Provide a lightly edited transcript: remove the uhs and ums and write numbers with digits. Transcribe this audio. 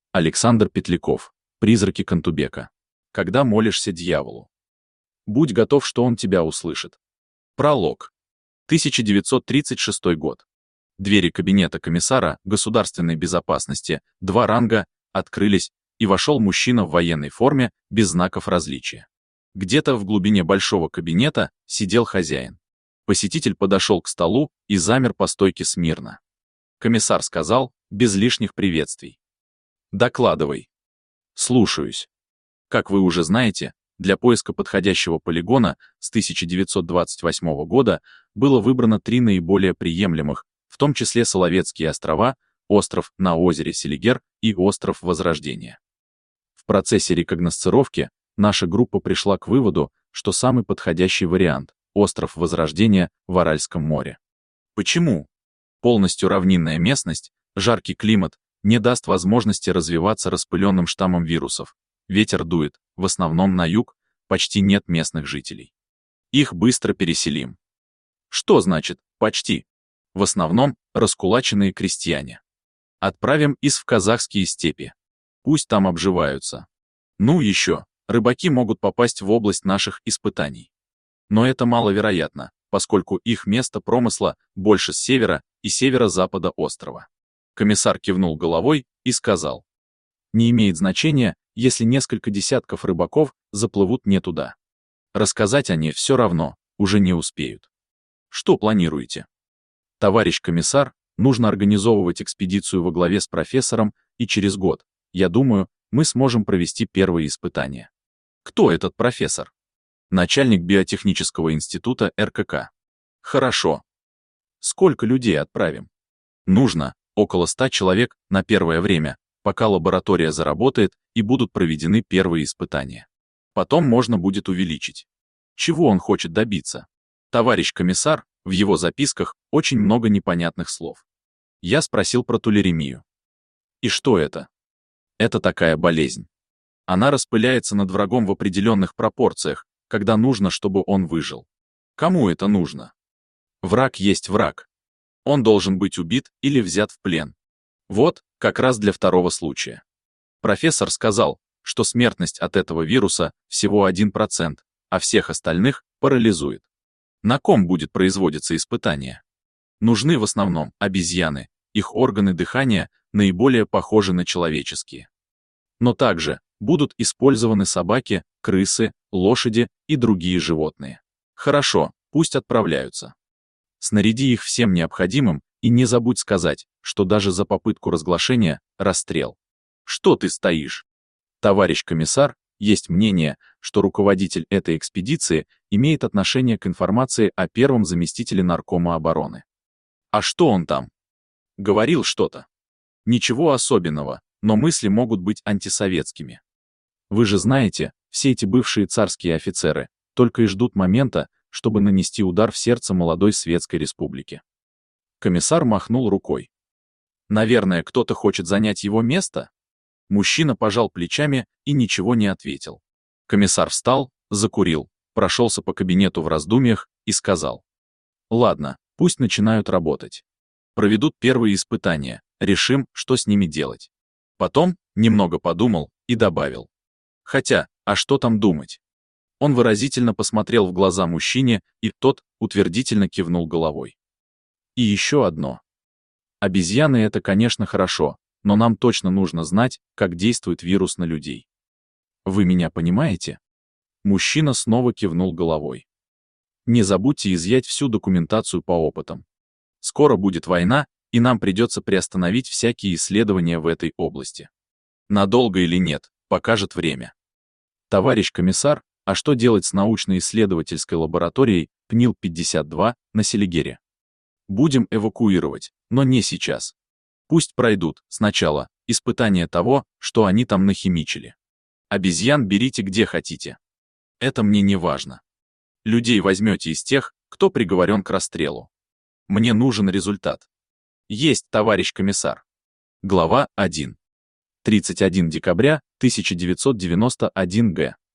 Александр Петляков. Призраки Кантубека. Когда молишься дьяволу, будь готов, что он тебя услышит. Пролог. 1936 год. Двери кабинета комиссара государственной безопасности, 2 ранга, открылись, и вошел мужчина в военной форме, без знаков различия. Где-то в глубине большого кабинета сидел хозяин. Посетитель подошел к столу и замер по стойке смирно. Комиссар сказал, без лишних приветствий: «Докладывай». «Слушаюсь. Как вы уже знаете, для поиска подходящего полигона с 1928 года было выбрано 3 наиболее приемлемых, в том числе Соловецкие острова, остров на озере Селигер и остров Возрождения. В процессе рекогносцировки наша группа пришла к выводу, что самый подходящий вариант – остров Возрождения в Аральском море. Почему? Полностью равнинная местность, жаркий климат не даст возможности развиваться распыленным штаммом вирусов. Ветер дует, в основном на юг, почти нет местных жителей. Их быстро переселим. Что значит «почти»? В основном раскулаченные крестьяне. Отправим в казахские степи. Пусть там обживаются. Ну еще, рыбаки могут попасть в область наших испытаний. Но это маловероятно, поскольку их место промысла больше с севера и северо-запада острова. Комиссар кивнул головой и сказал: «Не имеет значения, если несколько десятков рыбаков заплывут не туда. Рассказать они все равно уже не успеют. Что планируете?» «Товарищ комиссар, нужно организовывать экспедицию во главе с профессором, и через год, я думаю, мы сможем провести первые испытания». «Кто этот профессор?» «Начальник биотехнического института РКК». «Хорошо. Сколько людей отправим?» «Нужно около 100 человек на первое время, пока лаборатория заработает и будут проведены первые испытания. Потом можно будет увеличить». Чего он хочет добиться? «Товарищ комиссар, в его записках очень много непонятных слов». Я спросил про тулеремию. «И что это?» «Это такая болезнь. Она распыляется над врагом в определенных пропорциях, когда нужно, чтобы он выжил. Кому это нужно? Враг есть враг. Он должен быть убит или взят в плен. Вот, как раз для второго случая. Профессор сказал, что смертность от этого вируса всего 1%, а всех остальных парализует. На ком будет производиться испытание? Нужны в основном обезьяны, их органы дыхания наиболее похожи на человеческие. Но также будут использованы собаки, крысы, лошади и другие животные. Хорошо, пусть отправляются. Снаряди их всем необходимым и не забудь сказать, что даже за попытку разглашения – расстрел. Что ты стоишь? Товарищ комиссар, есть мнение, что руководитель этой экспедиции имеет отношение к информации о первом заместителе наркома обороны. А что он там? Говорил что-то. Ничего особенного, но мысли могут быть антисоветскими. Вы же знаете, все эти бывшие царские офицеры только и ждут момента, чтобы нанести удар в сердце молодой светской республики. Комиссар махнул рукой. Наверное, кто-то хочет занять его место? Мужчина пожал плечами и ничего не ответил. Комиссар встал, закурил, прошелся по кабинету в раздумьях и сказал: «Ладно, пусть начинают работать. Проведут первые испытания, решим, что с ними делать». Потом немного подумал и добавил: «Хотя, а что там думать?» Он выразительно посмотрел в глаза мужчине, и тот утвердительно кивнул головой. «И еще одно. Обезьяны — это, конечно, хорошо, но нам точно нужно знать, как действует вирус на людей. Вы меня понимаете?» Мужчина снова кивнул головой. «Не забудьте изъять всю документацию по опытам. Скоро будет война, и нам придется приостановить всякие исследования в этой области. Надолго или нет, покажет время. Товарищ комиссар, а что делать с научно-исследовательской лабораторией ПНИЛ-52 на Селигере? Будем эвакуировать, но не сейчас. Пусть пройдут сначала испытания того, что они там нахимичили. Обезьян берите где хотите. Это мне не важно. Людей возьмете из тех, кто приговорен к расстрелу. Мне нужен результат. Есть, товарищ комиссар. Глава 1. 31 декабря 1991 г.